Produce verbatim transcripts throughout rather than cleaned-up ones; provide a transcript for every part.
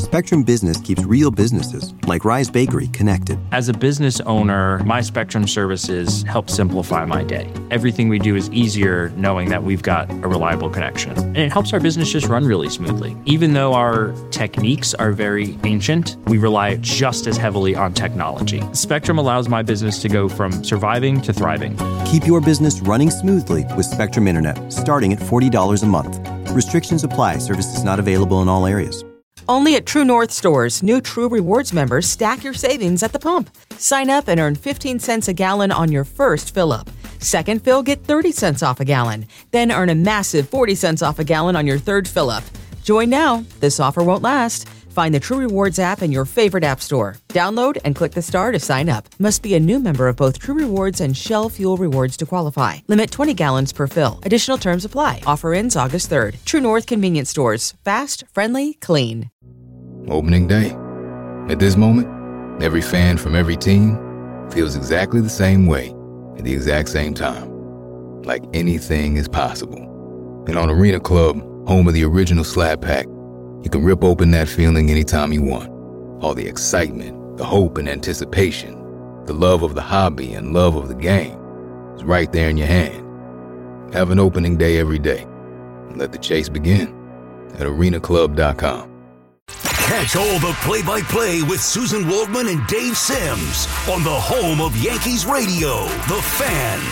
Spectrum Business keeps real businesses, like Rise Bakery, connected. As a business owner, my Spectrum services help simplify my day. Everything we do is easier knowing that we've got a reliable connection. And it helps our business just run really smoothly. Even though our techniques are very ancient, we rely just as heavily on technology. Spectrum allows my business to go from surviving to thriving. Keep your business running smoothly with Spectrum Internet, starting at forty dollars a month. Restrictions apply. Services not available in all areas. Only at True North stores, new True Rewards members stack your savings at the pump. Sign up and earn fifteen cents a gallon on your first fill-up. Second fill, get thirty cents off a gallon. Then earn a massive forty cents off a gallon on your third fill-up. Join now. This offer won't last. Find the True Rewards app in your favorite app store. Download and click the star to sign up. Must be a new member of both True Rewards and Shell Fuel Rewards to qualify. Limit twenty gallons per fill. Additional terms apply. Offer ends August third. True North Convenience Stores. Fast, friendly, clean. Opening day. At this moment, every fan from every team feels exactly the same way at the exact same time. Like anything is possible. And on Arena Club, home of the original Slab Pack, you can rip open that feeling anytime you want. All the excitement, the hope and anticipation, the love of the hobby and love of the game is right there in your hand. Have an opening day every day. And let the chase begin at arena club dot com. Catch all the play-by-play with Susan Waldman and Dave Sims on the home of Yankees Radio, The Fan.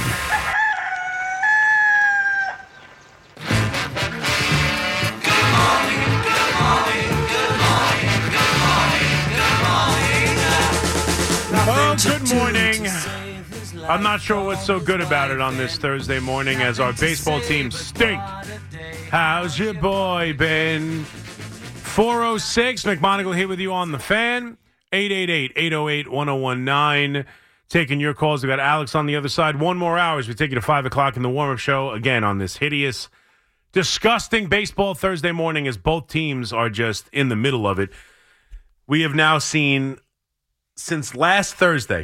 Well, good morning. I'm not sure what's so good about it on this Thursday morning as our baseball team stink. How's your boy been? four oh six, McMonagle here with you on The Fan. eight eight eight, eight oh eight, one oh one nine. Taking your calls. We got Alex on the other side. One more hour as we take you to five o'clock in the warm-up show. Again, on this hideous, disgusting baseball Thursday morning as both teams are just in the middle of it. We have now seen, since last Thursday,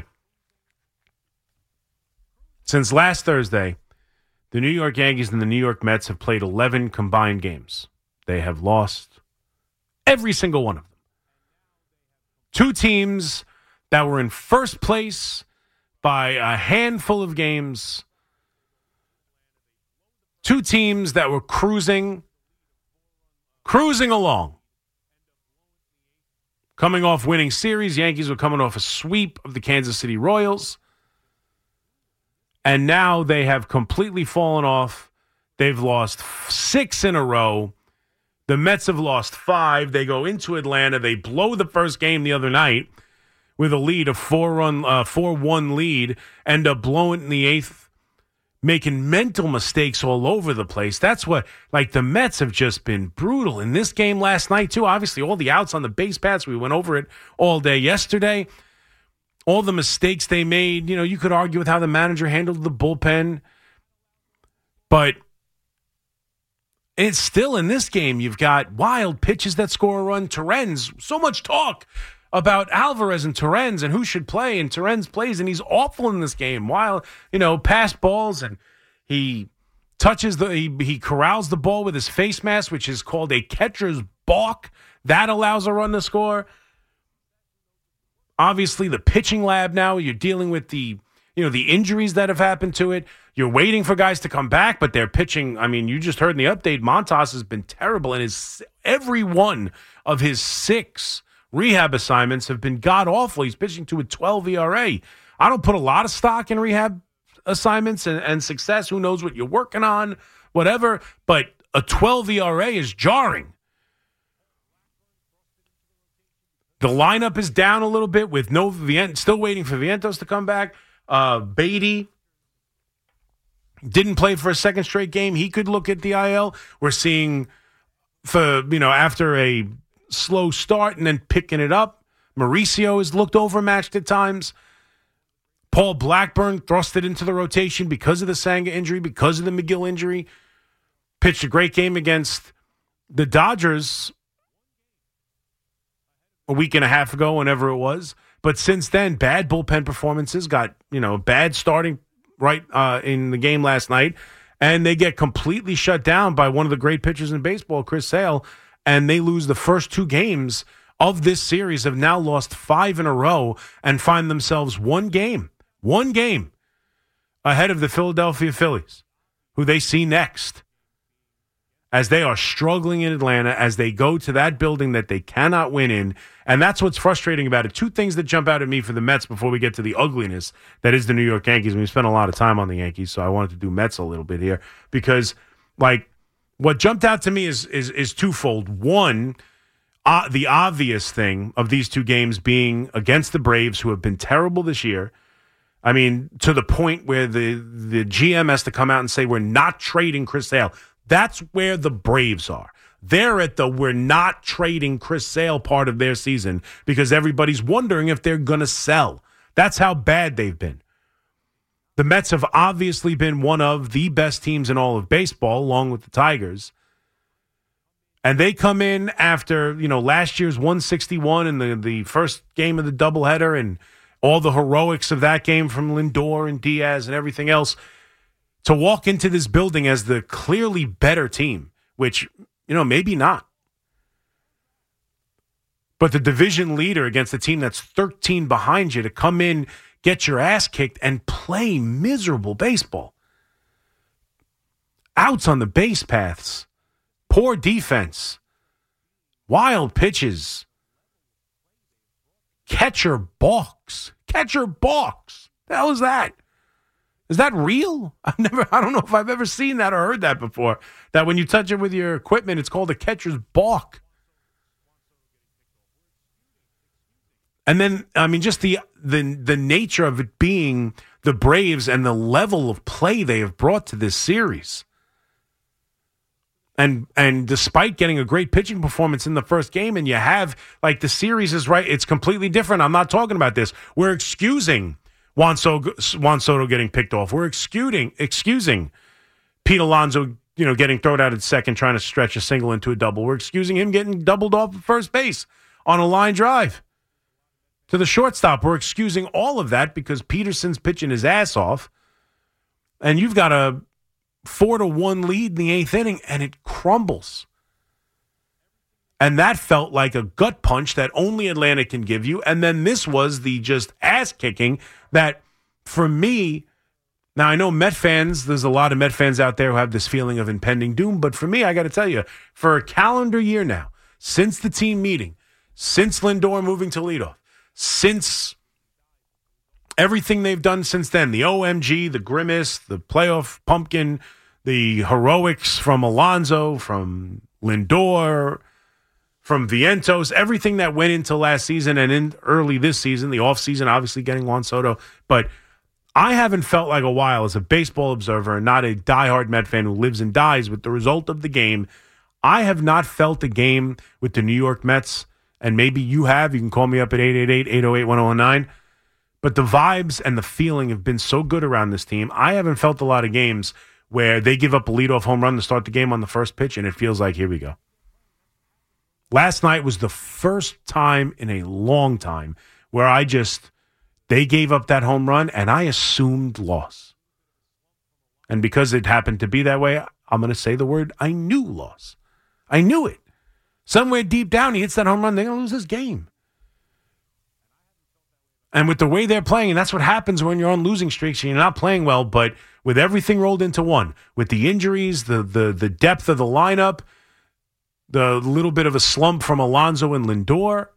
since last Thursday, the New York Yankees and the New York Mets have played eleven combined games. They have lost every single one of them. Two teams that were in first place by a handful of games. Two teams that were cruising, cruising along. Coming off winning series, Yankees were coming off a sweep of the Kansas City Royals. And now they have completely fallen off. They've lost six in a row. The Mets have lost five. They go into Atlanta. They blow the first game the other night with a lead, a four-run, uh, four one lead, end up blowing in the eighth, making mental mistakes all over the place. That's what, like, the Mets have just been brutal. In this game last night, too, obviously, all the outs on the base paths, we went over it all day yesterday. All the mistakes they made, you know, you could argue with how the manager handled the bullpen, but it's still in this game. You've got wild pitches that score a run. Torrens, so much talk about Alvarez and Torrens and who should play, and Torrens plays, and he's awful in this game. Wild, you know, pass balls, and he touches the, he, he corrals the ball with his face mask, which is called a catcher's balk. That allows a run to score. Obviously, the pitching lab now, you're dealing with the, you know, the injuries that have happened to it. You're waiting for guys to come back, but they're pitching. I mean, you just heard in the update, Montas has been terrible, and his every one of his six rehab assignments have been god-awful. He's pitching to a twelve E R A. I don't put a lot of stock in rehab assignments and, and success. Who knows what you're working on, whatever, but a twelve E R A is jarring. The lineup is down a little bit with no Vient, still waiting for Vientos to come back. Uh, Beatty didn't play for a second straight game. He could look at the I L. We're seeing, for you know, after a slow start and then picking it up, Mauricio has looked overmatched at times. Paul Blackburn thrusted into the rotation because of the Sanga injury, because of the McGill injury. Pitched a great game against the Dodgers a week and a half ago, whenever it was. But since then, bad bullpen performances, got, you know, bad starting right uh, in the game last night, and they get completely shut down by one of the great pitchers in baseball, Chris Sale, and they lose the first two games of this series have now lost five in a row and find themselves one game, one game ahead of the Philadelphia Phillies, who they see next, as they are struggling in Atlanta, as they go to that building that they cannot win in. And that's what's frustrating about it. Two things that jump out at me for the Mets before we get to the ugliness that is the New York Yankees. And we spent a lot of time on the Yankees, so I wanted to do Mets a little bit here. Because, like, what jumped out to me is is, is twofold. One, uh, the obvious thing of these two games being against the Braves, who have been terrible this year. I mean, to the point where the, the G M has to come out and say, we're not trading Chris Sale. That's where the Braves are. They're at the we're not trading Chris Sale part of their season because everybody's wondering if they're going to sell. That's how bad they've been. The Mets have obviously been one of the best teams in all of baseball, along with the Tigers. And they come in after, you know, last year's one sixty-one and the, the first game of the doubleheader and all the heroics of that game from Lindor and Diaz and everything else, to walk into this building as the clearly better team, which, you know, maybe not. But the division leader against a team that's thirteen behind you to come in, get your ass kicked, and play miserable baseball. Outs on the base paths. Poor defense. Wild pitches. Catcher balks. Catcher balks. The hell is that? Is that real? I've never, I don't know if I've ever seen that or heard that before. That when you touch it with your equipment, it's called a catcher's balk. And then, I mean, just the the the nature of it being the Braves and the level of play they have brought to this series. And and despite getting a great pitching performance in the first game, and you have, like, the series is right, it's completely different. I'm not talking about this. We're excusing Juan Soto, Juan Soto getting picked off. We're excusing excusing Pete Alonso, you know, getting thrown out at second, trying to stretch a single into a double. We're excusing him getting doubled off at first base on a line drive to the shortstop. We're excusing all of that because Peterson's pitching his ass off, and you've got a four to one lead in the eighth inning, and it crumbles. And that felt like a gut punch that only Atlanta can give you. And then this was the just ass kicking that, for me, now I know Met fans, there's a lot of Met fans out there who have this feeling of impending doom. But for me, I got to tell you, for a calendar year now, since the team meeting, since Lindor moving to leadoff, since everything they've done since then, the O M G, the grimace, the playoff pumpkin, the heroics from Alonso, from Lindor, from Vientos, everything that went into last season and in early this season, the offseason, obviously getting Juan Soto. But I haven't felt like a while as a baseball observer and not a diehard Met fan who lives and dies with the result of the game. I have not felt a game with the New York Mets, and maybe you have. You can call me up at eight eight eight, eight oh eight, one oh one nine. But the vibes and the feeling have been so good around this team. I haven't felt a lot of games where they give up a leadoff home run to start the game on the first pitch, and it feels like, here we go. Last night was the first time in a long time where I just, they gave up that home run, and I assumed loss. And because it happened to be that way, I'm going to say the word, I knew loss. I knew it. Somewhere deep down, he hits that home run, they're going to lose this game. And with the way they're playing, and that's what happens when you're on losing streaks and you're not playing well, but with everything rolled into one, with the injuries, the the the depth of the lineup, the little bit of a slump from Alonso and Lindor,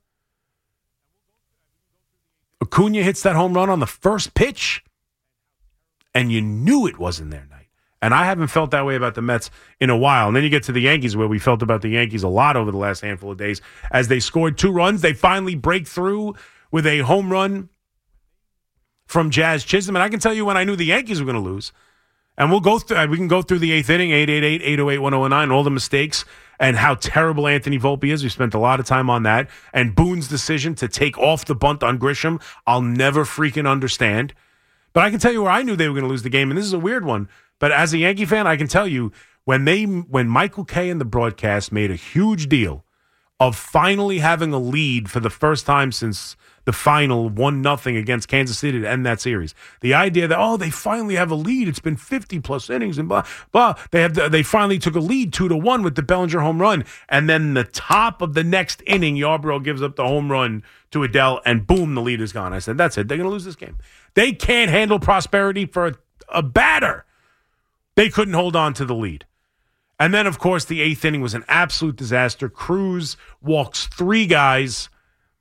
Acuna hits that home run on the first pitch, and you knew it wasn't their night. And I haven't felt that way about the Mets in a while. And then you get to the Yankees, where we felt about the Yankees a lot over the last handful of days. As they scored two runs, they finally break through with a home run from Jazz Chisholm. And I can tell you when I knew the Yankees were going to lose. And we'll go through, we can go through the eighth inning, eight eight eight, eight oh eight, one oh one nine, all the mistakes and how terrible Anthony Volpe is. We spent a lot of time on that. And Boone's decision to take off the bunt on Grisham, I'll never freaking understand. But I can tell you where I knew they were going to lose the game, and this is a weird one. But as a Yankee fan, I can tell you, when they, when Michael Kay and the broadcast made a huge deal of finally having a lead for the first time since the final one nothing against Kansas City to end that series. The idea that, oh, they finally have a lead. It's been fifty-plus innings and blah, blah. They have the, they finally took a lead two to one with the Bellinger home run. And then the top of the next inning, Yarbrough gives up the home run to Adele, and boom, the lead is gone. I said, that's it. They're going to lose this game. They can't handle prosperity for a, a batter. They couldn't hold on to the lead. And then, of course, the eighth inning was an absolute disaster. Cruz walks three guys,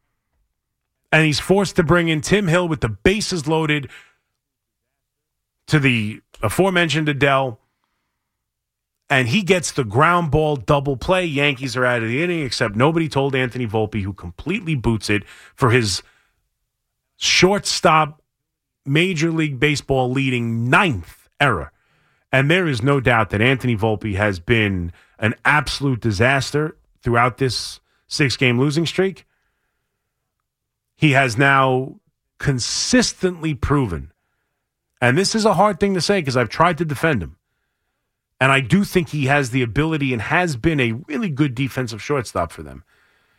and he's forced to bring in Tim Hill with the bases loaded to the aforementioned Adele. And he gets the ground ball double play. Yankees are out of the inning, except nobody told Anthony Volpe, who completely boots it for his shortstop Major League Baseball leading ninth error. And there is no doubt that Anthony Volpe has been an absolute disaster throughout this six-game losing streak. He has now consistently proven, and this is a hard thing to say because I've tried to defend him, and I do think he has the ability and has been a really good defensive shortstop for them.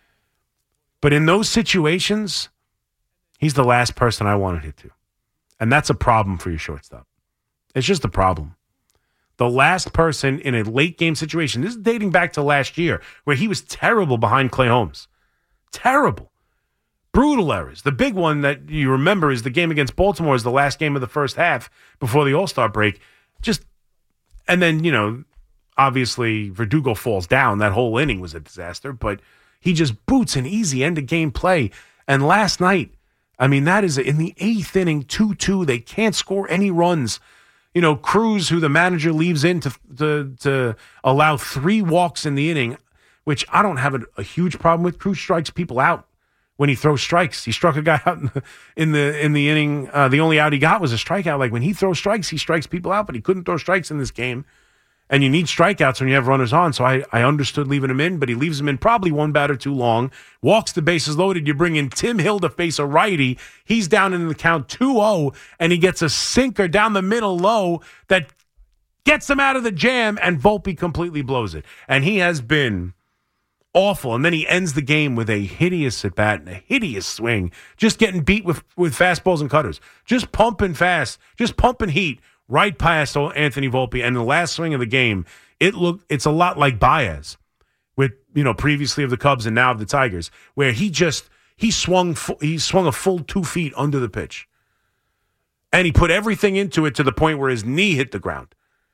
But in those situations, he's the last person I want to hit to. And that's a problem for your shortstop. It's just a problem. The last person in a late-game situation, this is dating back to last year, where he was terrible behind Clay Holmes. Terrible. Brutal errors. The big one that you remember is the game against Baltimore is the last game of the first half before the All-Star break. Just, and then, you know, obviously Verdugo falls down. That whole inning was a disaster, but he just boots an easy end-of-game play. And last night, I mean, that is in the eighth inning, two two. They can't score any runs. You know, Cruz, who the manager leaves in to, to, to allow three walks in the inning, which I don't have a, a huge problem with. Cruz strikes people out when he throws strikes. He struck a guy out in the in the, in the inning. Uh, the only out he got was a strikeout. Like when he throws strikes, he strikes people out, but he couldn't throw strikes in this game. And you need strikeouts when you have runners on. So I, I understood leaving him in, but he leaves him in probably one batter too long. Walks the bases loaded. You bring in Tim Hill to face a righty. He's down in the count two oh, and he gets a sinker down the middle low that gets him out of the jam, and Volpe completely blows it. And he has been awful. And then he ends the game with a hideous at-bat and a hideous swing, just getting beat with, with fastballs and cutters. Just pumping fast, just pumping heat. Right past Anthony Volpe, and the last swing of the game, it looked it's a lot like Baez, with you know previously of the Cubs and now of the Tigers, where he just he swung he swung a full two feet under the pitch, and he put everything into it to the point where his knee hit the ground.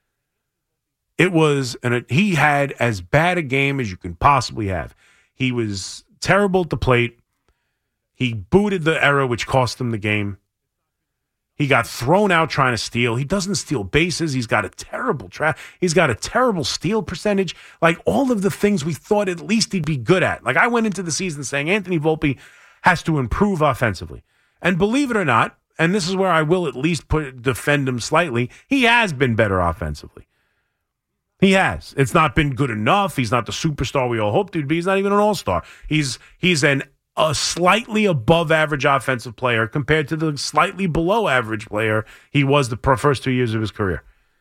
It was and he had as bad a game as you can possibly have. He was terrible at the plate. He booted the error, which cost him the game. He got thrown out trying to steal. He doesn't steal bases. He's got a terrible tra- He's got a terrible steal percentage. Like all of the things we thought at least he'd be good at. Like I went into the season saying Anthony Volpe has to improve offensively. And believe it or not, and this is where I will at least put defend him slightly, he has been better offensively. He has. It's not been good enough. He's not the superstar we all hoped he'd be. He's not even an all-star. He's he's an a slightly above average offensive player compared to the slightly below average player he was the first two years of his career.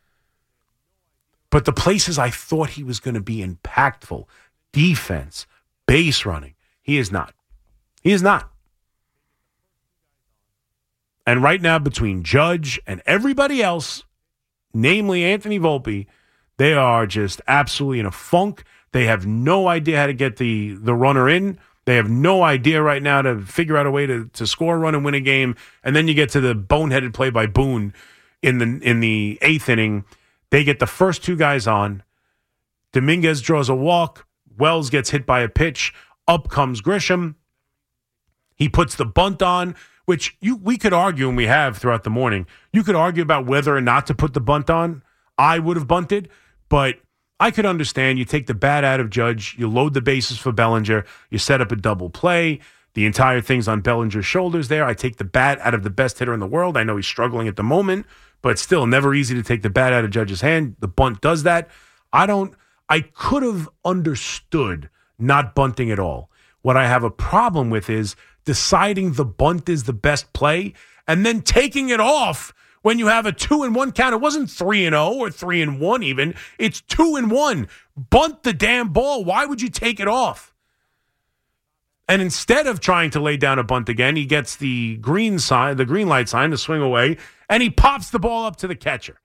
But the places I thought he was going to be impactful, defense, base running, he is not. He is not. And right now, between Judge and everybody else, namely Anthony Volpe, they are just absolutely in a funk. They have no idea how to get the, the runner in. They have no idea right now to figure out a way to, to score a run and win a game. And then you get to the boneheaded play by Boone in the in the eighth inning. They get the first two guys on. Dominguez draws a walk. Wells gets hit by a pitch. Up comes Grisham. He puts the bunt on, which you we could argue, and we have throughout the morning. You could argue about whether or not to put the bunt on. I would have bunted, but I could understand. You take the bat out of Judge, you load the bases for Bellinger, you set up a double play. The entire thing's on Bellinger's shoulders there. I take the bat out of the best hitter in the world. I know he's struggling at the moment, but still never easy to take the bat out of Judge's hand. The bunt does that. I don't, I could have understood not bunting at all. What I have a problem with is deciding the bunt is the best play and then taking it off when you have a two and one count. It wasn't three and oh or three and one even. It's two and one. Bunt the damn ball. Why would you take it off? And instead of trying to lay down a bunt again, he gets the green sign, the green light sign to swing away, and he pops the ball up to the catcher.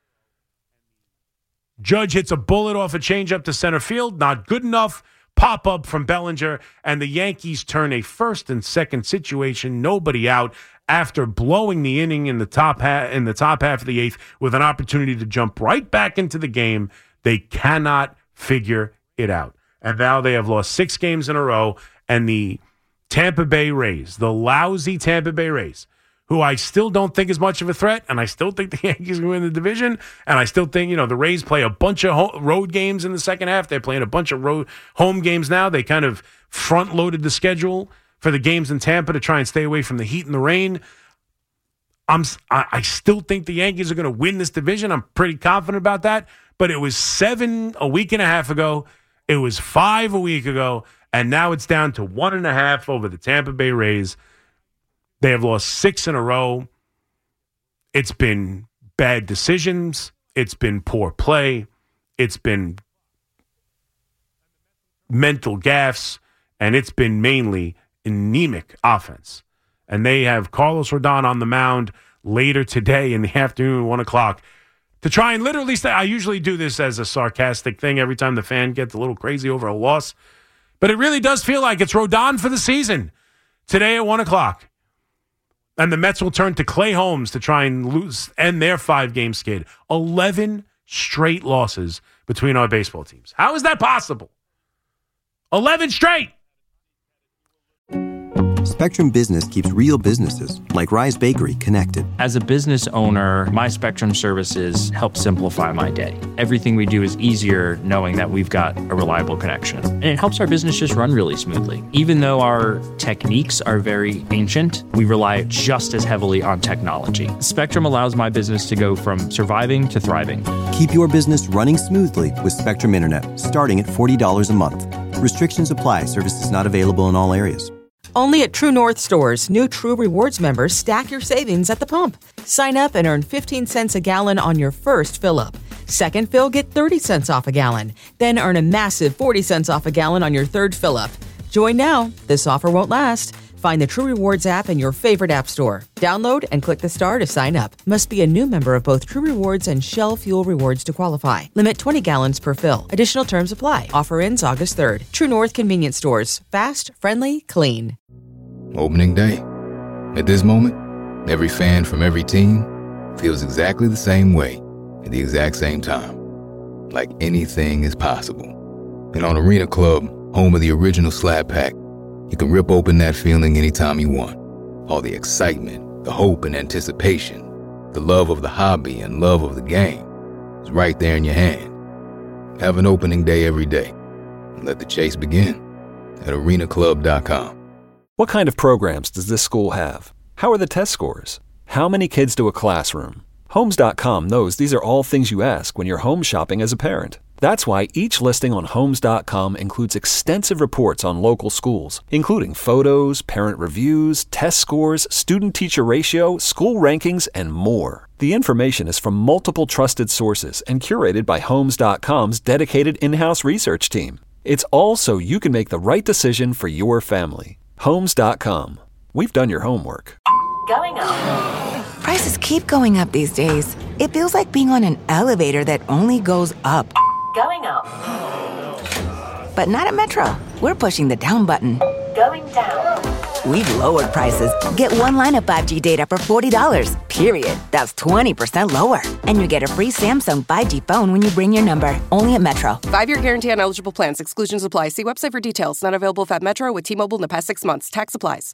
Judge hits a bullet off a changeup to center field, not good enough. Pop up from Bellinger, and the Yankees turn a first and second situation, nobody out, after blowing the inning in the top half in the top half of the eighth with an opportunity to jump right back into the game. They cannot figure it out. And now they have lost six games in a row, and the Tampa Bay Rays, the lousy Tampa Bay Rays, who I still don't think is much of a threat, and I still think the Yankees will win the division, and I still think, you know, the Rays play a bunch of ho- road games in the second half. They're playing a bunch of road home games now. They kind of front-loaded the schedule for the games in Tampa to try and stay away from the heat and the rain. I'm, I, I still think the Yankees are going to win this division. I'm pretty confident about that, but it was seven a week and a half ago. It was five a week ago, and now it's down to one and a half over the Tampa Bay Rays. They have lost six in a row. It's been bad decisions. It's been poor play. It's been mental gaffes. And it's been mainly anemic offense. And they have Carlos Rodon on the mound later today in the afternoon, one o'clock, to try and literally say, I usually do this as a sarcastic thing every time the fan gets a little crazy over a loss. But it really does feel like it's Rodon for the season today at one o'clock. And the Mets will turn to Clay Holmes to try and lose, end their five-game skid. eleven straight losses between our baseball teams. How is that possible? eleven straight! Spectrum Business keeps real businesses, like Rise Bakery, connected. As a business owner, my Spectrum services help simplify my day. Everything we do is easier knowing that we've got a reliable connection. And it helps our business just run really smoothly. Even though our techniques are very ancient, we rely just as heavily on technology. Spectrum allows my business to go from surviving to thriving. Keep your business running smoothly with Spectrum Internet, starting at forty dollars a month. Restrictions apply. Services not available in all areas. Only at True North stores, new True Rewards members stack your savings at the pump. Sign up and earn fifteen cents a gallon on your first fill-up. Second fill, get thirty cents off a gallon. Then earn a massive forty cents off a gallon on your third fill-up. Join now. This offer won't last. Find the True Rewards app in your favorite app store. Download and click the star to sign up. Must be a new member of both True Rewards and Shell Fuel Rewards to qualify. Limit twenty gallons per fill. Additional terms apply. Offer ends August third. True North Convenience Stores. Fast, friendly, clean. Opening day. At this moment, every fan from every team feels exactly the same way at the exact same time. Like anything is possible. And on Arena Club, home of the original Slab Pack, you can rip open that feeling anytime you want. All the excitement, the hope and anticipation, the love of the hobby and love of the game is right there in your hand. Have an opening day every day. And let the chase begin at arena club dot com. What kind of programs does this school have? How are the test scores? How many kids do a classroom? Homes dot com knows these are all things you ask when you're home shopping as a parent. That's why each listing on Homes dot com includes extensive reports on local schools, including photos, parent reviews, test scores, student-teacher ratio, school rankings, and more. The information is from multiple trusted sources and curated by Homes dot com's dedicated in-house research team. It's all so you can make the right decision for your family. Homes dot com. We've done your homework. Going up. Prices keep going up these days. It feels like being on an elevator that only goes up. Going up. But not at Metro. We're pushing the down button. Going down. We've lowered prices. Get one line of five G data for forty dollars, period. That's twenty percent lower. And you get a free Samsung five G phone when you bring your number. Only at Metro. Five-year guarantee on eligible plans. Exclusions apply. See website for details. Not available at Metro with T-Mobile in the past six months. Tax applies.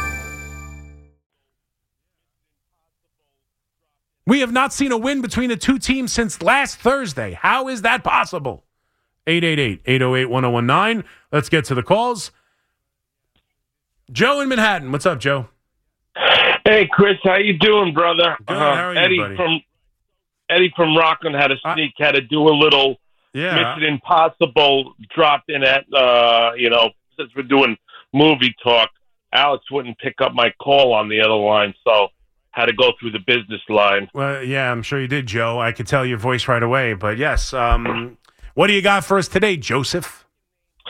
We have not seen a win between the two teams since last Thursday. How is that possible? eight eight eight, eight oh eight, one oh one nine. Let's get to the calls. Joe in Manhattan. What's up, Joe? Hey, Chris. How you doing, brother? Good. Uh, How are you, Eddie buddy? from Eddie from Rockland had a sneak, I, had to do a little yeah. Mission Impossible drop in at, uh, you know, since we're doing movie talk, Alex wouldn't pick up my call on the other line, so had to go through the business line. Well, yeah, I'm sure you did, Joe. I could tell your voice right away. But, yes, um, what do you got for us today, Joseph?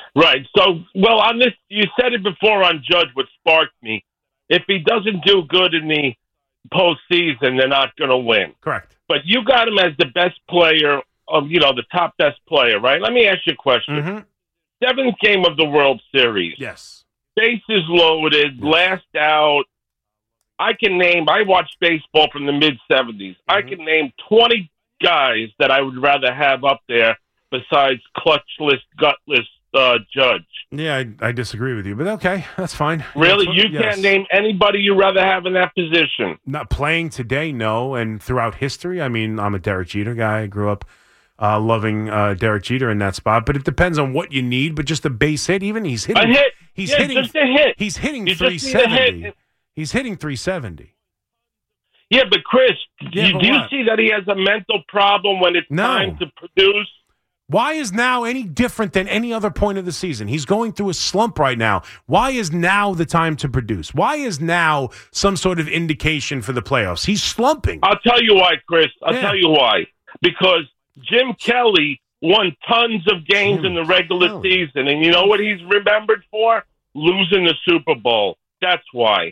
Right. So, well, on this, you said it before on Judge, what sparked me. If he doesn't do good in the postseason, they're not going to win. Correct. But you got him as the best player, of you know, the top best player, right? Let me ask you a question. Mm-hmm. Seventh game of the World Series. Yes. Bases loaded, yes. last out. I can name, I watched baseball from the mid-seventies. Mm-hmm. I can name twenty guys that I would rather have up there besides clutchless, gutless uh, Judge. Yeah, I, I disagree with you, but okay, that's fine. Really? What, you yes. can't name anybody you'd rather have in that position? Not playing today, no, and throughout history. I mean, I'm a Derek Jeter guy. I grew up uh, loving uh, Derek Jeter in that spot, but it depends on what you need. But just a base hit, even he's hitting. A hit. He's yeah, hitting. Just a hit. He's hitting you three seventy. He's hitting three seventy. Yeah, but Chris, yeah, you, but do you what? see that he has a mental problem when it's no. time to produce? Why is now any different than any other point of the season? He's going through a slump right now. Why is now the time to produce? Why is now some sort of indication for the playoffs? He's slumping. I'll tell you why, Chris. I'll yeah. tell you why. Because Jim Kelly won tons of games Jim in the regular Kelly. season, and you know what he's remembered for? Losing the Super Bowl. That's why.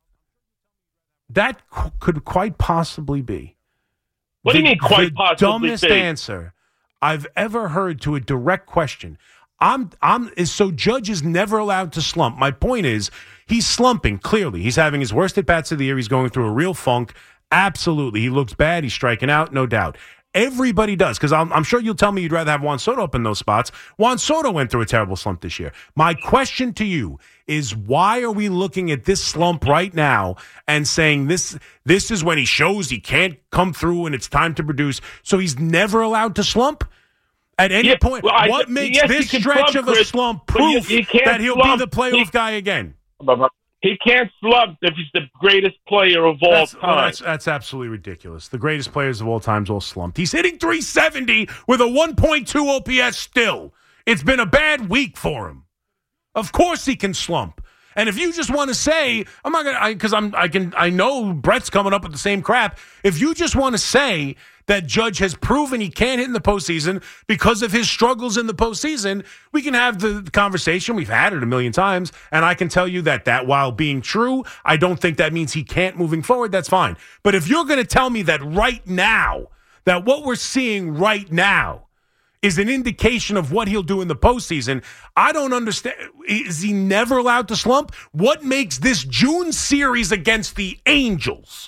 That c- could quite possibly be. What the, do you mean quite the possibly dumbest be? answer I've ever heard to a direct question. I'm I'm is so Judge is never allowed to slump. My point is he's slumping clearly. He's having his worst at bats of the year. He's going through a real funk. Absolutely. He looks bad. He's striking out, no doubt. Everybody does, because I'm, I'm sure you'll tell me you'd rather have Juan Soto up in those spots. Juan Soto went through a terrible slump this year. My question to you is, why are we looking at this slump right now and saying this this is when he shows he can't come through and it's time to produce, so he's never allowed to slump? At any yeah, point, well, I, what makes yes, this he can stretch slump, of a Chris, slump but you- proof you can't that he'll slump. be the playoff He- guy again? He can't slump if he's the greatest player of all That's, time. well, that's, that's absolutely ridiculous. The greatest players of all time's all slumped. He's hitting three seventy with a one point two O P S still. It's been a bad week for him. Of course he can slump. And if you just want to say, I'm not gonna, because I'm, I can, I know Brett's coming up with the same crap. If you just want to say that Judge has proven he can't hit in the postseason because of his struggles in the postseason, we can have the conversation. We've had it a million times, and I can tell you that that while being true, I don't think that means he can't moving forward. That's fine. But if you're going to tell me that right now, that what we're seeing right now is an indication of what he'll do in the postseason, I don't understand. Is he never allowed to slump? What makes this June series against the Angels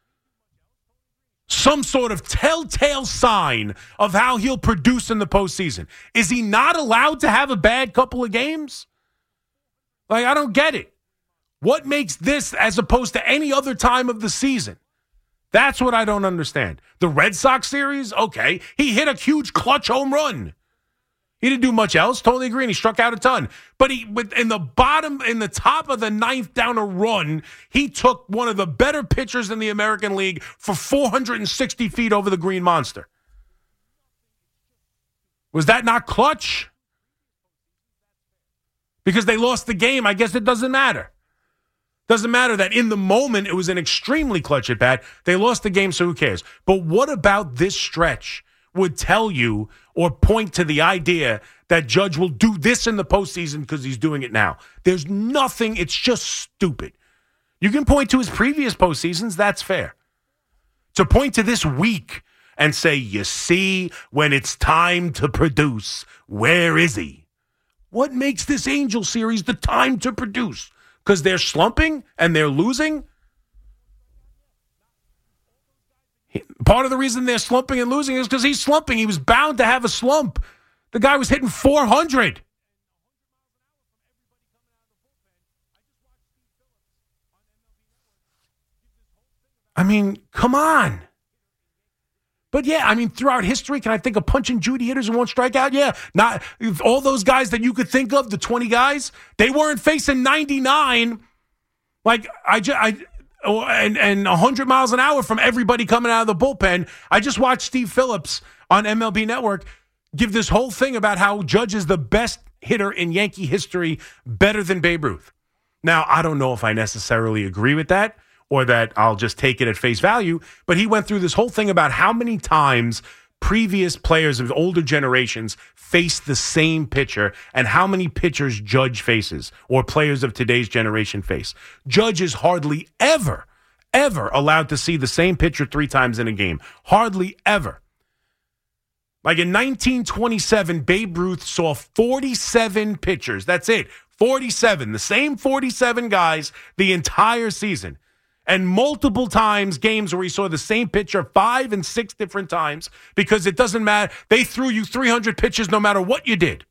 some sort of telltale sign of how he'll produce in the postseason? Is he not allowed to have a bad couple of games? Like, I don't get it. What makes this as opposed to any other time of the season? That's what I don't understand. The Red Sox series, okay, he hit a huge clutch home run. He didn't do much else. Totally agree. And he struck out a ton. But he, in the bottom, in the top of the ninth down a run, he took one of the better pitchers in the American League for four hundred sixty feet over the Green Monster. Was that not clutch? Because they lost the game, I guess it doesn't matter. Doesn't matter that in the moment it was an extremely clutch at bat. They lost the game, so who cares? But what about this stretch would tell you or point to the idea that Judge will do this in the postseason because he's doing it now? There's nothing. It's just stupid. You can point to his previous postseasons. That's fair. To point to this week and say, you see, when it's time to produce, where is he? What makes this Angel series the time to produce? Because they're slumping and they're losing? Part of the reason they're slumping and losing is because he's slumping. He was bound to have a slump. The guy was hitting four hundred. I mean, come on. But yeah, I mean, throughout history, can I think of Punch and Judy hitters who won't strike out? Yeah. Not all those guys that you could think of, the twenty guys, they weren't facing ninety-nine. Like, I just, I, and, and one hundred miles an hour from everybody coming out of the bullpen. I just watched Steve Phillips on M L B Network give this whole thing about how Judge is the best hitter in Yankee history, better than Babe Ruth. Now, I don't know if I necessarily agree with that or that I'll just take it at face value, but he went through this whole thing about how many times previous players of older generations face the same pitcher and how many pitchers Judge faces or players of today's generation face. Judge is hardly ever, ever allowed to see the same pitcher three times in a game. Hardly ever. Like in nineteen twenty-seven, Babe Ruth saw forty-seven pitchers. That's it. forty-seven. The same forty-seven guys the entire season. And multiple times games where he saw the same pitcher five and six different times because it doesn't matter. They threw you three hundred pitches no matter what you did.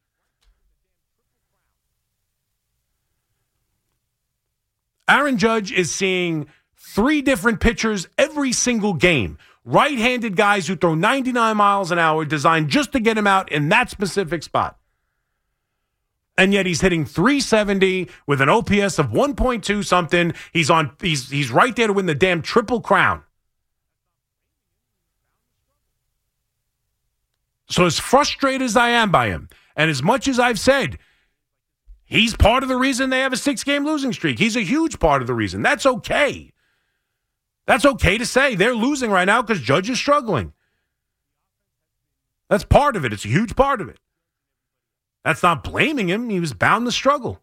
Aaron Judge is seeing three different pitchers every single game. Right-handed guys who throw ninety-nine miles an hour designed just to get him out in that specific spot. And yet he's hitting three seventy with an O P S of one point two something. He's on. He's he's right there to win the damn Triple Crown. So as frustrated as I am by him, and as much as I've said, he's part of the reason they have a six-game losing streak. He's a huge part of the reason. That's okay. That's okay to say. They're losing right now because Judge is struggling. That's part of it. It's a huge part of it. That's not blaming him. He was bound to struggle.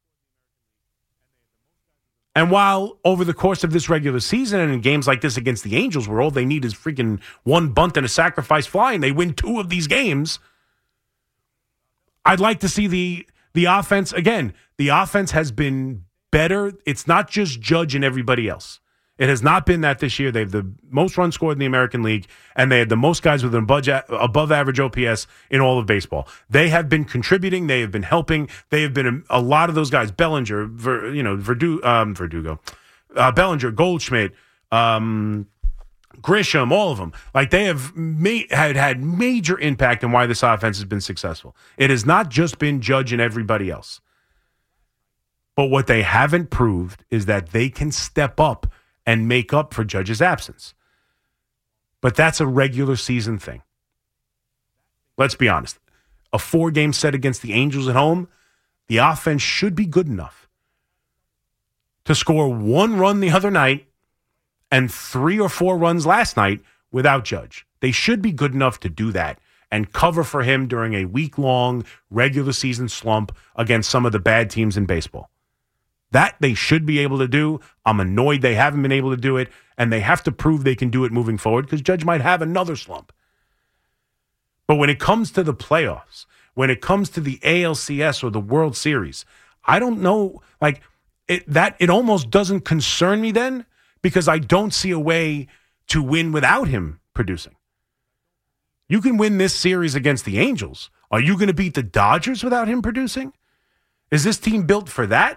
And while over the course of this regular season and in games like this against the Angels where all they need is freaking one bunt and a sacrifice fly and they win two of these games, I'd like to see the the offense. Again, the offense has been better. It's not just Judge and everybody else. It has not been that this year. They have the most runs scored in the American League, and they had the most guys with an above average O P S in all of baseball. They have been contributing. They have been helping. They have been a, a lot of those guys. Bellinger, Ver, you know, Verdu, um, Verdugo, uh, Bellinger, Goldschmidt, um, Grisham, all of them. Like they have ma- had had major impact in why this offense has been successful. It has not just been Judge and everybody else. But what they haven't proved is that they can step up and make up for Judge's absence. But that's a regular season thing. Let's be honest. A four-game set against the Angels at home, the offense should be good enough to score one run the other night and three or four runs last night without Judge. They should be good enough to do that and cover for him during a week-long regular season slump against some of the bad teams in baseball. That they should be able to do. I'm annoyed they haven't been able to do it, and they have to prove they can do it moving forward because Judge might have another slump. But when it comes to the playoffs, when it comes to the A L C S or the World Series, I don't know, like, it, that it almost doesn't concern me then because I don't see a way to win without him producing. You can win this series against the Angels. Are you going to beat the Dodgers without him producing? Is this team built for that?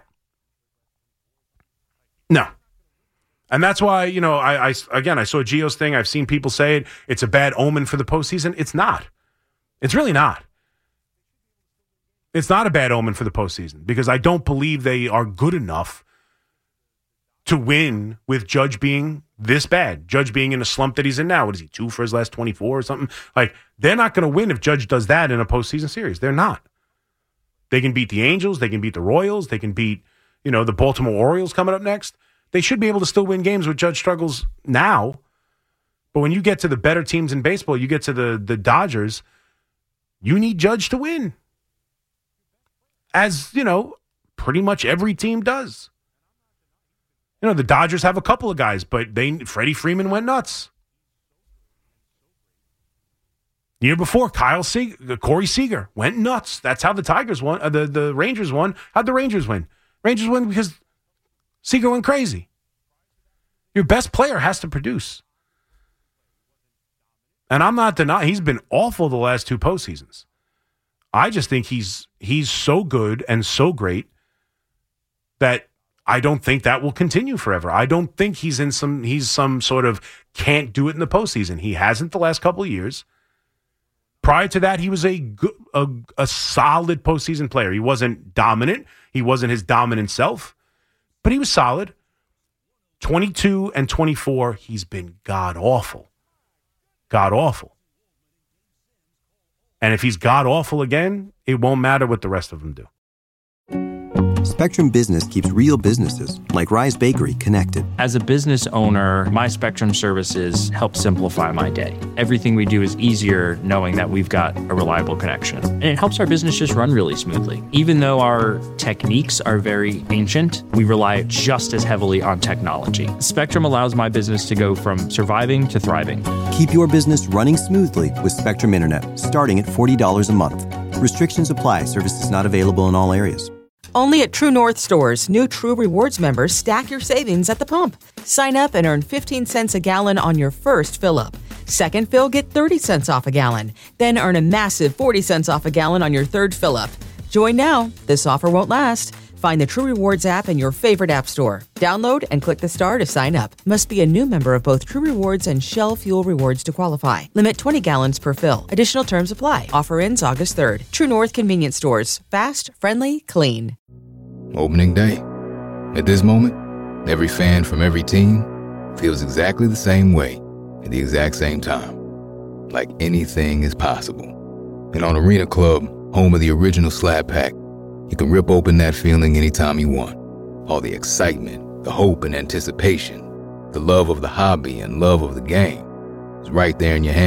No. And that's why, you know, I, I again, I saw Gio's thing. I've seen people say it. It's a bad omen for the postseason. It's not. It's really not. It's not a bad omen for the postseason because I don't believe they are good enough to win with Judge being this bad. Judge being in a slump that he's in now. What is he, two for his last twenty-four or something? Like, they're not going to win if Judge does that in a postseason series. They're not. They can beat the Angels. They can beat the Royals. They can beat, you know, the Baltimore Orioles coming up next. They should be able to still win games with Judge struggles now. But when you get to the better teams in baseball, you get to the, the Dodgers, you need Judge to win. As, you know, pretty much every team does. You know, the Dodgers have a couple of guys, but they Freddie Freeman went nuts. The year before, Kyle Seager, Corey Seager went nuts. That's how the Tigers won. Uh, the, the Rangers won. How'd the Rangers win? Rangers win because Seager went crazy. Your best player has to produce. And I'm not denying he's been awful the last two postseasons. I just think he's he's so good and so great that I don't think that will continue forever. I don't think he's in some he's some sort of can't do it in the postseason. He hasn't the last couple of years. Prior to that, he was a good, a, a solid postseason player. He wasn't dominant. He wasn't his dominant self, but he was solid. twenty-two and twenty-four, he's been god-awful. God-awful. And if he's god-awful again, it won't matter what the rest of them do. Spectrum Business keeps real businesses, like Rise Bakery, connected. As a business owner, my Spectrum services help simplify my day. Everything we do is easier knowing that we've got a reliable connection. And it helps our business just run really smoothly. Even though our techniques are very ancient, we rely just as heavily on technology. Spectrum allows my business to go from surviving to thriving. Keep your business running smoothly with Spectrum Internet, starting at forty dollars a month. Restrictions apply. Services not available in all areas. Only at True North stores, new True Rewards members stack your savings at the pump. Sign up and earn fifteen cents a gallon on your first fill-up. Second fill, get thirty cents off a gallon. Then earn a massive forty cents off a gallon on your third fill-up. Join now. This offer won't last. Find the True Rewards app in your favorite app store. Download and click the star to sign up. Must be a new member of both True Rewards and Shell Fuel Rewards to qualify. Limit twenty gallons per fill. Additional terms apply. Offer ends August third. True North Convenience Stores. Fast, friendly, clean. Opening day. At this moment, every fan from every team feels exactly the same way at the exact same time. Like anything is possible. And on Arena Club, home of the original Slab Pack, you can rip open that feeling anytime you want. All the excitement, the hope and anticipation, the love of the hobby and love of the game is right there in your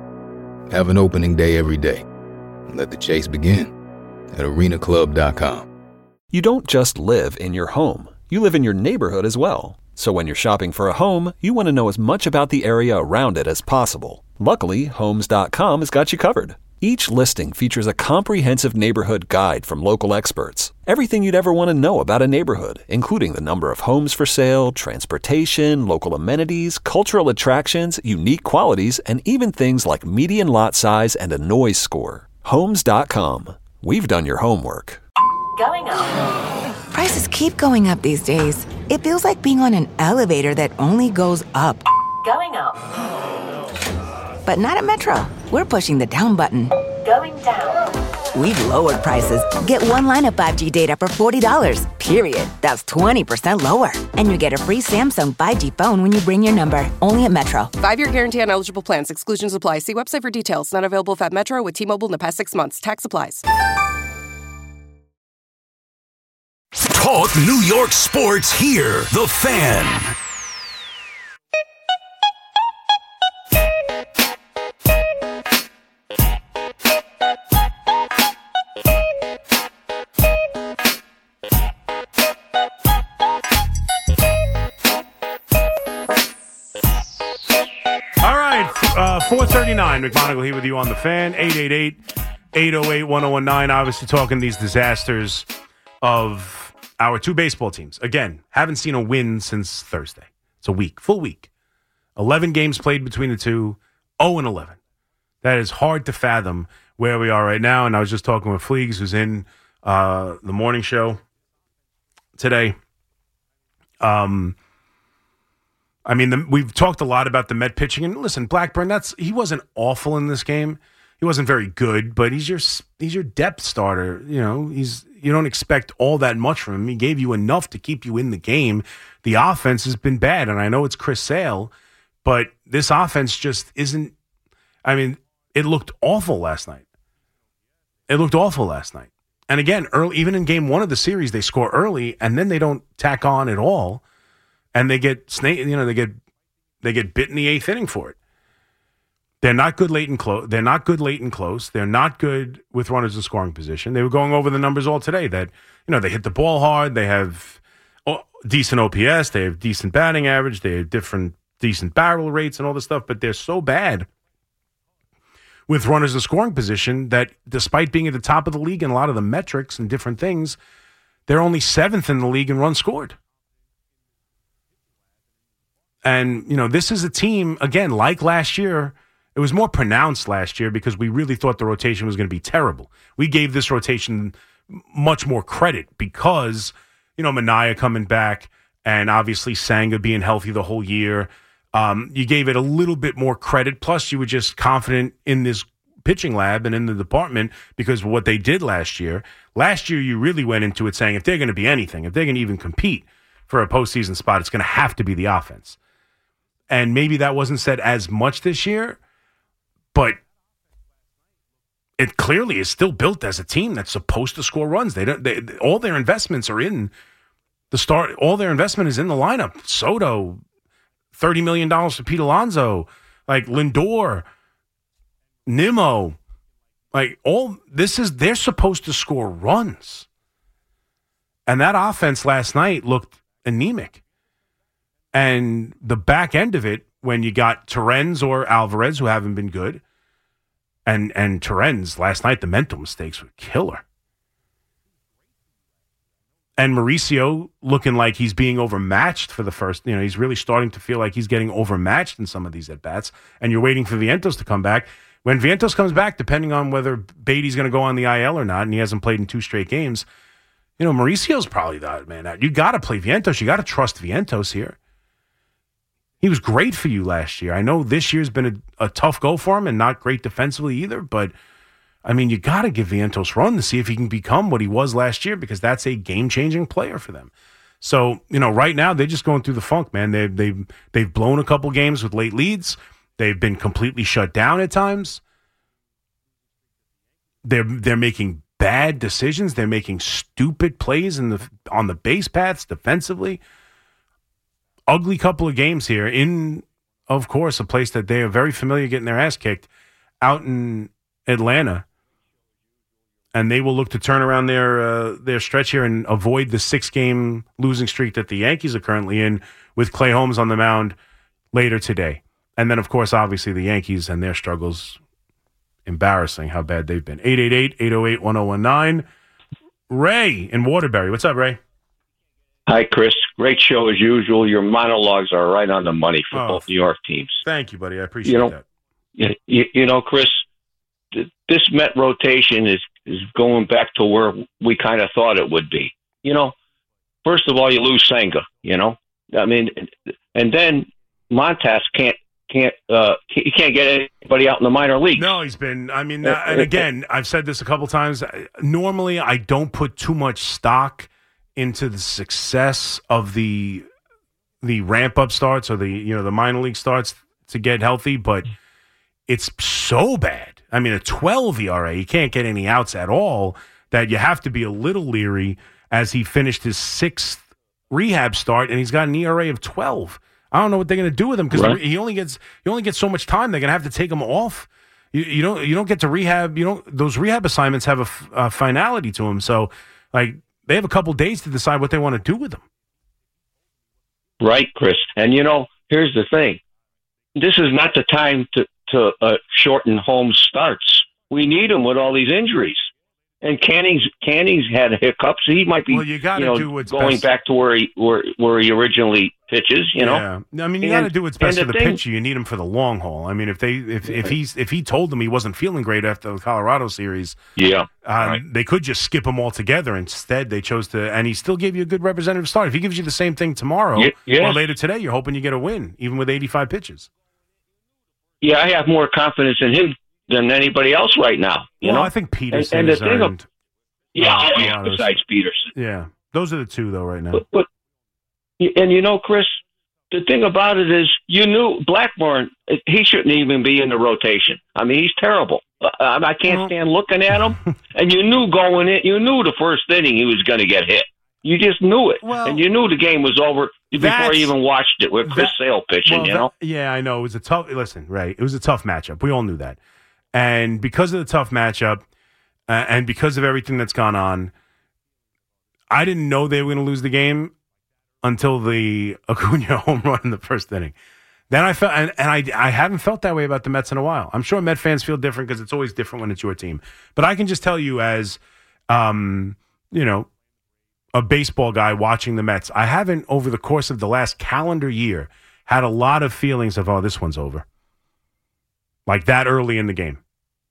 hand. Have an opening day every day. And let the chase begin at arena club dot com. You don't just live in your home. You live in your neighborhood as well. So when you're shopping for a home, you want to know as much about the area around it as possible. Luckily, homes dot com has got you covered. Each listing features a comprehensive neighborhood guide from local experts. Everything you'd ever want to know about a neighborhood, including the number of homes for sale, transportation, local amenities, cultural attractions, unique qualities, and even things like median lot size and a noise score. homes dot com. We've done your homework. Going up. Prices keep going up these days. It feels like being on an elevator that only goes up. Going up. But not at Metro. We're pushing the down button. Going down. We've lowered prices. Get one line of five G data for forty dollars, period. That's twenty percent lower. And you get a free Samsung five G phone when you bring your number. Only at Metro. Five-year guarantee on eligible plans. Exclusions apply. See website for details. Not available if at Metro with T-Mobile in the past six months. Tax applies. Talk New York sports here. The Fan. Uh, four thirty-nine, McMonagle here with you on The Fan, eight eight eight, eight oh eight, one oh one nine. Obviously talking these disasters of our two baseball teams. Again, haven't seen a win since Thursday. It's a week, full week. eleven games played between the two, oh and eleven. That is hard to fathom where we are right now. And I was just talking with Fleegs, who's in uh, the morning show today. Um... I mean, the, we've talked a lot about the Met pitching, and listen, Blackburn, that's he wasn't awful in this game. He wasn't very good, but he's your he's your depth starter. You know, he's you don't expect all that much from him. He gave you enough to keep you in the game. The offense has been bad, and I know it's Chris Sale, but this offense just isn't. I mean, it looked awful last night. It looked awful last night, and again, early even in game one of the series, they score early, and then they don't tack on at all. And they get snake, you know, they get they get bit in the eighth inning for it. They're not good late and close. They're not good late and close. They're not good with runners in scoring position. They were going over the numbers all today. That you know they hit the ball hard. They have decent O P S. They have decent batting average. They have different decent barrel rates and all this stuff. But they're so bad with runners in scoring position that despite being at the top of the league in a lot of the metrics and different things, they're only seventh in the league in runs scored. And, you know, this is a team, again, like last year, it was more pronounced last year because we really thought the rotation was going to be terrible. We gave this rotation much more credit because, you know, Minaya coming back and obviously Sanga being healthy the whole year. Um, you gave it a little bit more credit. Plus, you were just confident in this pitching lab and in the department because of what they did last year. Last year, you really went into it saying if they're going to be anything, if they're going to even compete for a postseason spot, it's going to have to be the offense. And maybe that wasn't said as much this year, but it clearly is still built as a team that's supposed to score runs. They don't. They, all their investments are in the start. All their investment is in the lineup. Soto, thirty million dollars for Pete Alonso, like Lindor, Nimmo, like all this is. They're supposed to score runs, and that offense last night looked anemic. And the back end of it, when you got Torrens or Alvarez, who haven't been good, and and Torrens last night, the mental mistakes were killer. And Mauricio looking like he's being overmatched for the first, you know, he's really starting to feel like he's getting overmatched in some of these at-bats. And you're waiting for Vientos to come back. When Vientos comes back, depending on whether Beatty's going to go on the I L or not, and he hasn't played in two straight games, you know, Mauricio's probably the man. You got to play Vientos. You got to trust Vientos here. He was great for you last year. I know this year's been a, a tough go for him and not great defensively either, but, I mean, you got to give Vientos run to see if he can become what he was last year, because that's a game-changing player for them. So, you know, right now they're just going through the funk, man. They've, they've, they've blown a couple games with late leads. They've been completely shut down at times. They're they're making bad decisions. They're making stupid plays in the on the base paths defensively. Ugly couple of games here in, of course, a place that they are very familiar getting their ass kicked, out in Atlanta. And they will look to turn around their uh, their stretch here and avoid the six-game losing streak that the Yankees are currently in, with Clay Holmes on the mound later today. And then, of course, obviously the Yankees and their struggles, embarrassing how bad they've been. eight eight eight, eight oh eight, one oh one nine. Ray in Waterbury. What's up, Ray? Hi, Chris. Great show as usual. Your monologues are right on the money for Oh, both New York teams. Thank you, buddy. I appreciate You know, that. You, you know, Chris, th- this Met rotation is, is going back to where we kind of thought it would be. You know, first of all, you lose Senga, you know. I mean, and then Montas can't, can't, uh, he can't get anybody out in the minor leagues. No, he's been, I mean, uh, and again, I've said this a couple times. Normally, I don't put too much stock into the success of the the ramp up starts or the you know the minor league starts to get healthy, but it's so bad. I mean, a twelve E R A, you can't get any outs at all, that you have to be a little leery as he finished his sixth rehab start and he's got an E R A of twelve. I don't know what they're going to do with him, because right. he only gets he only gets so much time. They're going to have to take him off. You, you don't you don't get to rehab. You don't those rehab assignments have a, a finality to them. So like. They have a couple days to decide what they want to do with them. Right, Chris. And, you know, here's the thing. This is not the time to, to uh, shorten home starts. We need them with all these injuries. And Canning's Canning's had hiccups. He might be well, you gotta you know, do what's going best. back to where he where, where he originally pitches, you know. Yeah. I mean, you And- got to do what's best and for the thing- pitcher. You need him for the long haul. I mean, if they if if he's if he told them he wasn't feeling great after the Colorado series, Yeah. um, Right. they could just skip him altogether. Instead, they chose to, and he still gave you a good representative start. If he gives you the same thing tomorrow Ye- yes. or later today, you're hoping you get a win, even with eighty-five pitches. Yeah, I have more confidence in him than anybody else right now. You well, know, I think Peterson and, and the is thing of- earned. yeah, uh, oh, yeah, honest. besides Peterson. Yeah, those are the two though right now. But, but and you know, Chris, the thing about it is, you knew Blackburn. He shouldn't even be in the rotation. I mean, he's terrible. I, I can't stand looking at him. And you knew going in, you knew the first inning he was going to get hit. You just knew it, Well, and you knew the game was over before that's- you even watched it with Chris that- Sale pitching. well, you that- know, yeah, I know it was a tough. Listen, right? It was a tough matchup. We all knew that, and because of the tough matchup, uh, and because of everything that's gone on, I didn't know they were going to lose the game until the Acuna home run in the first inning. Then I felt, and, and I, I haven't felt that way about the Mets in a while. I'm sure Met fans feel different because it's always different when it's your team. But I can just tell you, as um, you know, a baseball guy watching the Mets, I haven't, over the course of the last calendar year, had a lot of feelings of, oh, this one's over, like that early in the game.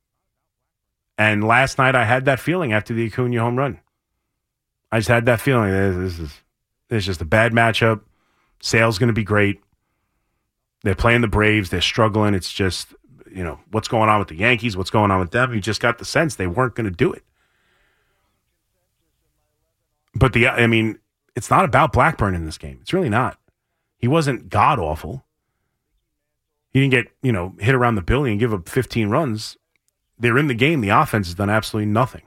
And last night I had that feeling after the Acuna home run. I just had that feeling. This is it's just a bad matchup. Sale's going to be great. They're playing the Braves. They're struggling. It's just, you know, what's going on with the Yankees? What's going on with them? You just got the sense they weren't going to do it. But the, I mean, it's not about Blackburn in this game. It's really not. He wasn't god awful. He didn't get, you know, hit around the building and give up fifteen runs. they're in the game. The offense has done absolutely nothing.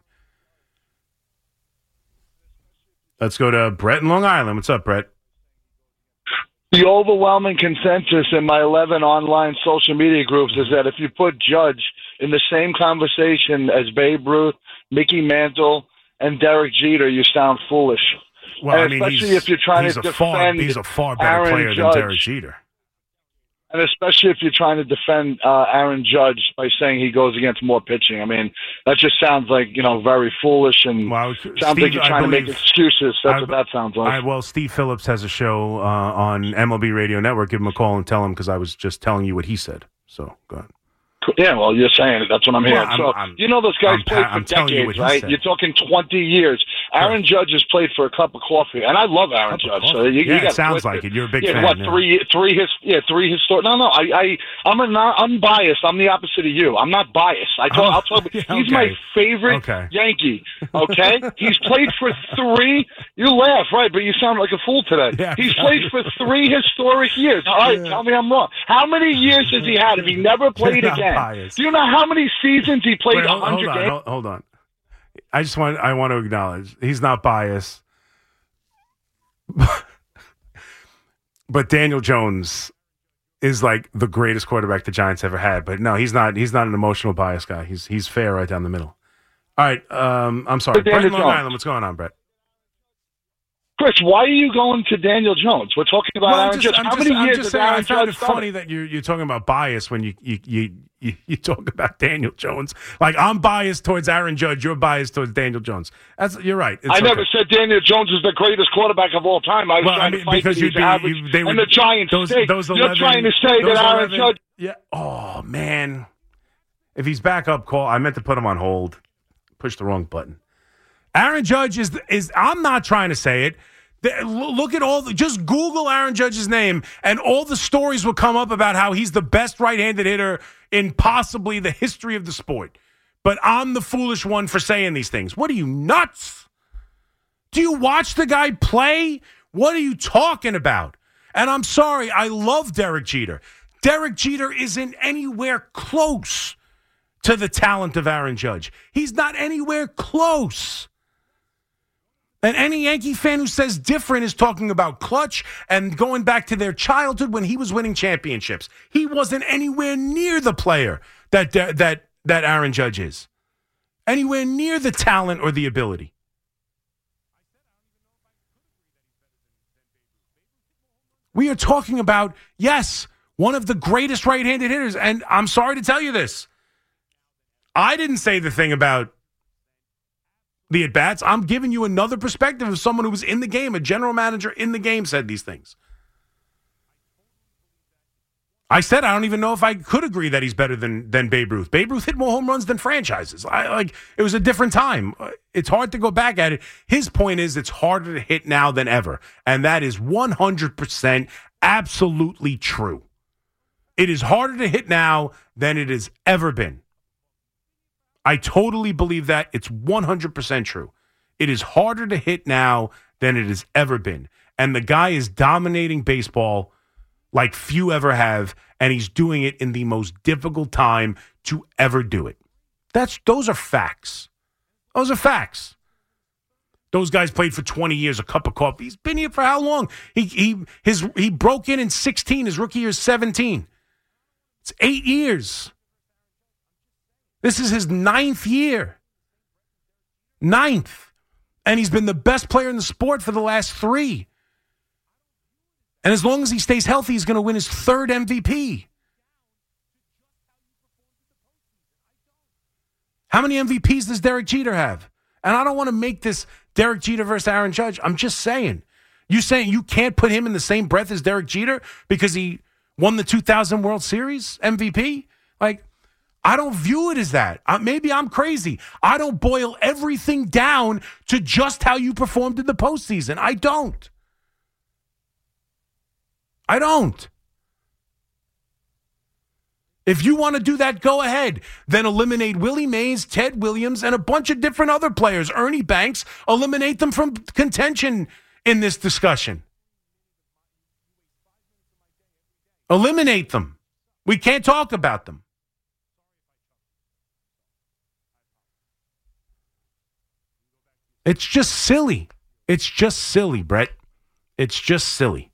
Let's go to Brett in Long Island. What's up, Brett? The overwhelming consensus in my eleven online social media groups is that if you put Judge in the same conversation as Babe Ruth, Mickey Mantle, and Derek Jeter, you sound foolish. Well, and I mean, especially he's, if you're trying he's to a defend far, he's a far better Aaron player Judge, than Derek Jeter. And especially if you're trying to defend uh, Aaron Judge by saying he goes against more pitching. I mean, that just sounds like, you know, very foolish and well, sounds Steve, like you're trying believe, to make excuses. That's I, what that sounds like. I, well, Steve Phillips has a show uh, on M L B Radio Network. Give him a call and tell him, because I was just telling you what he said. So, go ahead. Yeah, well, you're saying it. That's what I'm hearing. Well, I'm, so, I'm, you know those guys I'm, played I'm for you decades, right? You're talking twenty years. Aaron Judge has played for a cup of coffee, and I love Aaron Judge. So you, yeah, you got it sounds twisted. like it. You're a big yeah, fan. What, yeah. three, three, his, yeah, three historic. No, no, I, I, I'm a not unbiased. I'm the opposite of you. I'm not biased. I told, I'll tell you, yeah, he's okay. my favorite okay. Yankee. Okay, he's played for three. You laugh, right? But you sound like a fool today. Yeah, he's played for three historic years. All right, yeah. Tell me I'm wrong. How many years has he had if he never played again? Biased. Do you know how many seasons he played? Wait, hold, one hundred hold on, games. hold, hold on. I just want I want to acknowledge he's not biased, but Daniel Jones is like the greatest quarterback the Giants ever had. But no, he's not. He's not an emotional bias guy. He's he's fair right down the middle. All right, um, I'm sorry, Brett in Long Island. What's going on, Brett? Chris, why are you going to Daniel Jones? We're talking about well, Aaron just, Judge. I'm How just, many I'm years just has saying, Aaron I found Judge it funny started? that you're you're talking about bias when you you, you you you talk about Daniel Jones. Like, I'm biased towards Aaron Judge. You're biased towards Daniel Jones. That's you're right. It's I okay. never said Daniel Jones is the greatest quarterback of all time. I was well, trying I mean, to fight because that he's be, average. you, they would, and the Giants those, stink. those eleven, You're trying to say that Aaron eleven, Judge. Yeah. Oh man, if he's back up, call. I meant to put him on hold. Push the wrong button. Aaron Judge is is. I'm not trying to say it. Look at all the, just Google Aaron Judge's name and all the stories will come up about how he's the best right-handed hitter in possibly the history of the sport. But I'm the foolish one for saying these things. What are you, nuts? Do you watch the guy play? What are you talking about? And I'm sorry, I love Derek Jeter. Derek Jeter isn't anywhere close to the talent of Aaron Judge. He's not anywhere close. And any Yankee fan who says different is talking about clutch and going back to their childhood when he was winning championships. He wasn't anywhere near the player that that that Aaron Judge is. Anywhere near the talent or the ability. We are talking about, yes, one of the greatest right-handed hitters. And I'm sorry to tell you this. I didn't say the thing about the at-bats. I'm giving you another perspective of someone who was in the game. A general manager in the game said these things. I said I don't even know if I could agree that he's better than than Babe Ruth. Babe Ruth hit more home runs than franchises. I, like it was a different time. It's hard to go back at it. His point is it's harder to hit now than ever. And that is one hundred percent absolutely true. It is harder to hit now than it has ever been. I totally believe that. It's one hundred percent true. It is harder to hit now than it has ever been. And the guy is dominating baseball like few ever have, and he's doing it in the most difficult time to ever do it. That's those are facts. Those are facts. Those guys played for twenty years, a cup of coffee. He's been here for how long? He he his he broke in in sixteen. His rookie year is seventeen. It's eight years. This is his ninth year. Ninth. And he's been the best player in the sport for the last three. And as long as he stays healthy, he's going to win his third M V P. How many M V Ps does Derek Jeter have? And I don't want to make this Derek Jeter versus Aaron Judge. I'm just saying. You saying you can't put him in the same breath as Derek Jeter because he won the two thousand World Series M V P? Like, I don't view it as that. Uh, maybe I'm crazy. I don't boil everything down to just how you performed in the postseason. I don't. I don't. If you want to do that, go ahead. Then eliminate Willie Mays, Ted Williams, and a bunch of different other players. Ernie Banks, eliminate them from contention in this discussion. Eliminate them. We can't talk about them. It's just silly. It's just silly, Brett. It's just silly.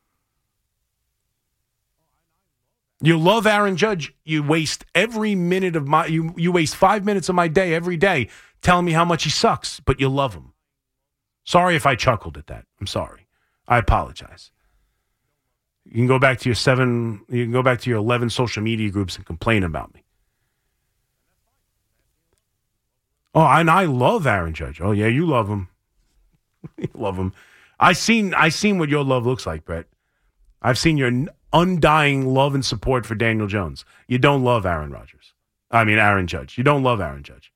You love Aaron Judge. You waste every minute of my you you waste five minutes of my day every day telling me how much he sucks, but you love him. Sorry if I chuckled at that. I'm sorry. I apologize. You can go back to your seven, you can go back to your eleven social media groups and complain about me. Oh, and I love Aaron Judge. Oh, yeah, you love him. You love him. I seen I seen what your love looks like, Brett. I've seen your undying love and support for Daniel Jones. You don't love Aaron Rodgers. I mean, Aaron Judge. You don't love Aaron Judge.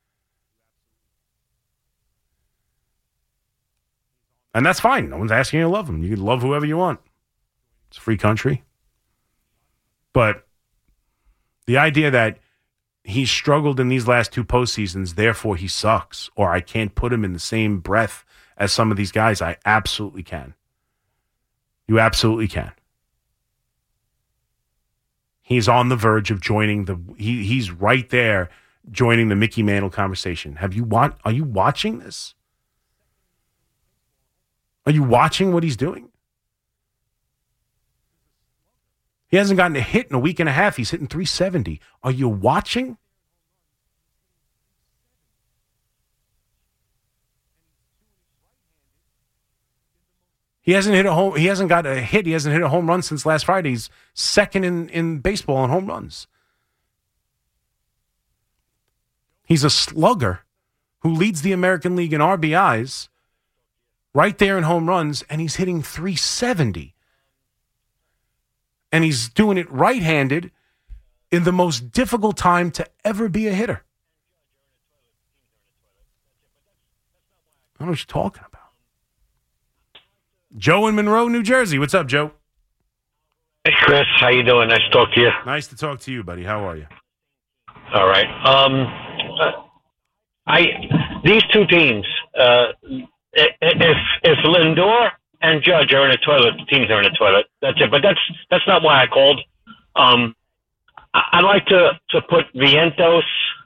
And that's fine. No one's asking you to love him. You can love whoever you want. It's a free country. But the idea that he's struggled in these last two postseasons, therefore he sucks, or I can't put him in the same breath as some of these guys, I absolutely can. You absolutely can. He's on the verge of joining the. He he's right there, joining the Mickey Mantle conversation. Have you want? Are you watching this? Are you watching what he's doing? He hasn't gotten a hit in a week and a half. He's hitting three seventy. Are you watching? He hasn't hit a home. He hasn't got a hit. He hasn't hit a home run since last Friday. He's second in, in baseball on home runs. He's a slugger who leads the American League in R B Is, right there in home runs, and he's hitting three seventy. And he's doing it right-handed in the most difficult time to ever be a hitter. I don't know what you're talking about. Joe in Monroe, New Jersey. What's up, Joe? Hey, Chris. How you doing? Nice to talk to you. Nice to talk to you, buddy. How are you? All right. Um, I these two teams, uh, if if Lindor and Judge are in a toilet, the teams are in a toilet. That's it. But that's that's not why I called. Um, I'd like to, to put Vientos,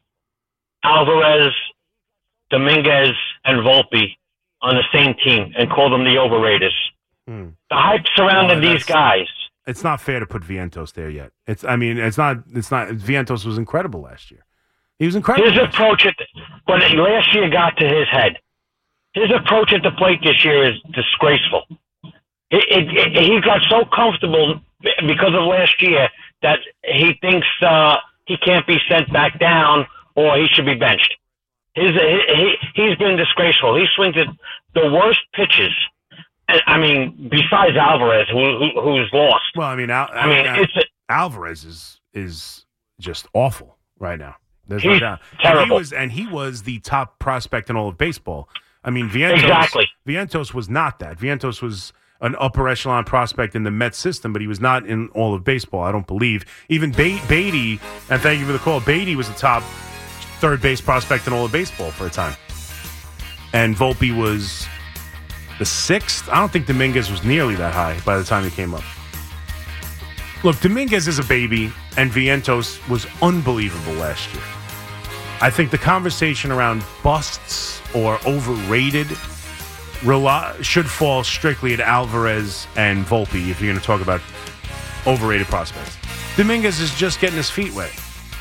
Alvarez, Dominguez, and Volpe on the same team and call them the overraters. Hmm. The hype surrounding well, these guys. It's not fair to put Vientos there yet. It's I mean, it's not it's not Vientos was incredible last year. He was incredible. His approach at the, but last year got to his head. His approach at the plate this year is disgraceful. It, it, it, he got so comfortable because of last year that he thinks uh, he can't be sent back down or he should be benched. His, he, he's been disgraceful. He swings at the worst pitches. I mean, besides Alvarez, who, who who's lost. Well, I mean, Al, I mean, Al, it's a, Alvarez is is just awful right now. There's he's no doubt. terrible. And he was, and he was the top prospect in all of baseball. I mean, Vientos. Exactly. Vientos was not that. Vientos was an upper echelon prospect in the Mets system, but he was not in all of baseball. I don't believe. Even Be- Beatty, and thank you for the call. Beatty was the top third base prospect in all of baseball for a time, and Volpe was the sixth. I don't think Dominguez was nearly that high by the time he came up. Look, Dominguez is a baby, and Vientos was unbelievable last year. I think the conversation around busts or overrated rely, should fall strictly at Alvarez and Volpe if you're going to talk about overrated prospects. Dominguez is just getting his feet wet.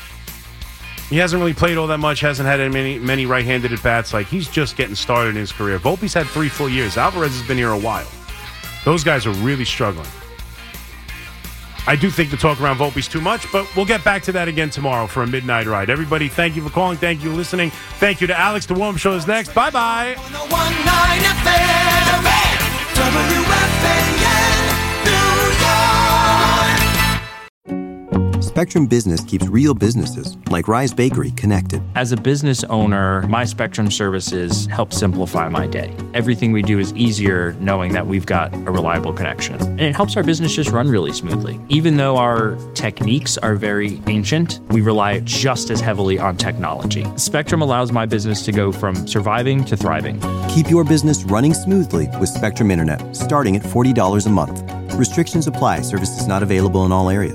He hasn't really played all that much, hasn't had many many right-handed at-bats. Like, he's just getting started in his career. Volpe's had three full years. Alvarez has been here a while. Those guys are really struggling. I do think the talk around Volpe's too much, but we'll get back to that again tomorrow for a midnight ride. Everybody, thank you for calling. Thank you for listening. Thank you to Alex. The Warm Show is next. Bye-bye. Spectrum Business keeps real businesses, like Rise Bakery, connected. As a business owner, my Spectrum services help simplify my day. Everything we do is easier knowing that we've got a reliable connection. And it helps our business just run really smoothly. Even though our techniques are very ancient, we rely just as heavily on technology. Spectrum allows my business to go from surviving to thriving. Keep your business running smoothly with Spectrum Internet, starting at forty dollars a month. Restrictions apply. Services not available in all areas.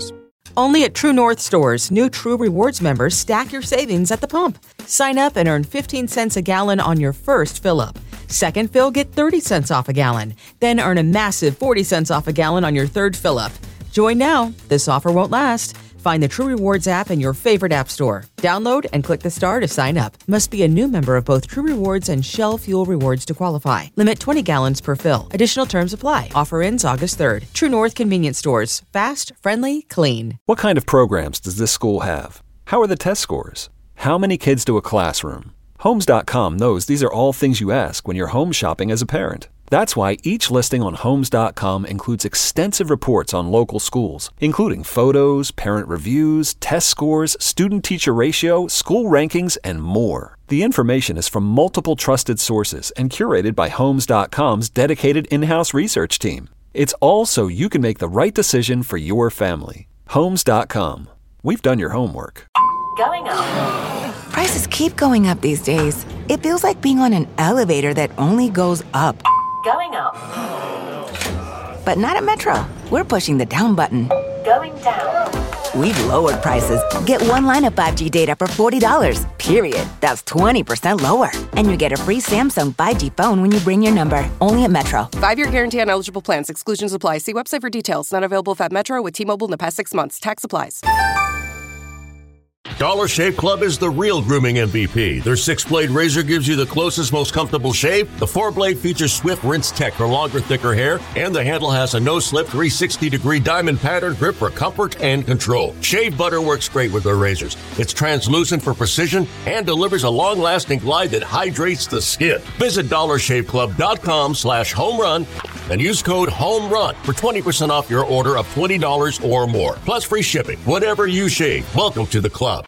Only at True North stores, new True Rewards members stack your savings at the pump. Sign up and earn fifteen cents a gallon on your first fill-up. Second fill, get thirty cents off a gallon. Then earn a massive forty cents off a gallon on your third fill-up. Join now. This offer won't last. Find the True Rewards app in your favorite app store. Download and click the star to sign up. Must be a new member of both True Rewards and Shell Fuel Rewards to qualify. Limit twenty gallons per fill. Additional terms apply. Offer ends August third. True North Convenience Stores. Fast, friendly, clean. What kind of programs does this school have? How are the test scores? How many kids do a classroom? Homes dot com knows these are all things you ask when you're home shopping as a parent. That's why each listing on Homes dot com includes extensive reports on local schools, including photos, parent reviews, test scores, student-teacher ratio, school rankings, and more. The information is from multiple trusted sources and curated by Homes dot com's dedicated in-house research team. It's all so you can make the right decision for your family. Homes dot com. We've done your homework. Going up. Prices keep going up these days. It feels like being on an elevator that only goes up. Going up. But not at Metro. We're pushing the down button. Going down. We've lowered prices. Get one line of five G data for forty dollars. Period. That's twenty percent lower. And you get a free Samsung five G phone when you bring your number. Only at Metro. Five-year guarantee on eligible plans. Exclusions apply. See website for details. Not available at Metro with T-Mobile in the past six months. Tax applies. Dollar Shave Club is the real grooming M V P. Their six-blade razor gives you the closest, most comfortable shave. The four-blade features swift rinse tech for longer, thicker hair. And the handle has a no-slip three sixty degree diamond pattern grip for comfort and control. Shave butter works great with their razors. It's translucent for precision and delivers a long-lasting glide that hydrates the skin. Visit dollar shave club dot com slash home run and use code HOMERUN for twenty percent off your order of twenty dollars or more. Plus free shipping. Whatever you shave, welcome to the club.